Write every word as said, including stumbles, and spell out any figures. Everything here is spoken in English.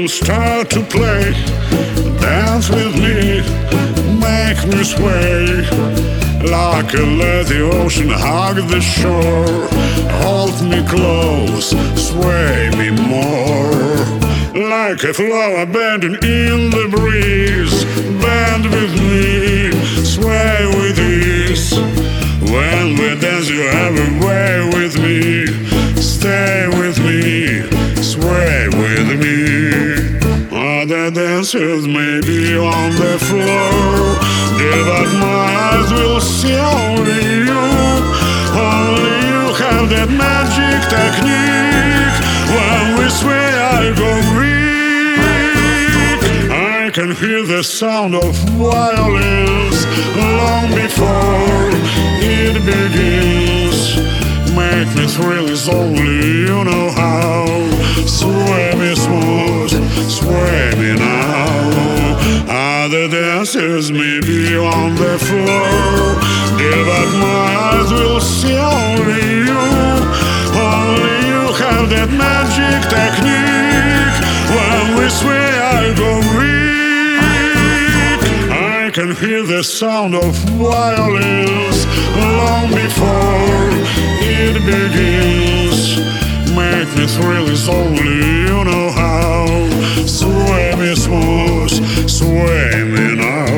start to play. Dance with me, make me sway. Like a let the ocean hug the shore. Hold me close, sway me more. Like a flower bending in the breeze. Bend with me, sway with ease. When we dance you have a way with me. Stay with me, sway with me. Other dancers may be on the floor, yeah, but my eyes will see only you. Only you have that magic technique. When we sway I go weak. I can hear the sound of violins long before it begins. Make me thrill is only you know how. Sway me smooth, sway me now. Other dancers may be on the floor, yeah, but my eyes will see only you. Only you have that magic technique. When we sway I go weak. I can hear the sound of violins long before it begins. Make me thrill is only you know how. Sway me smooth, sway me now.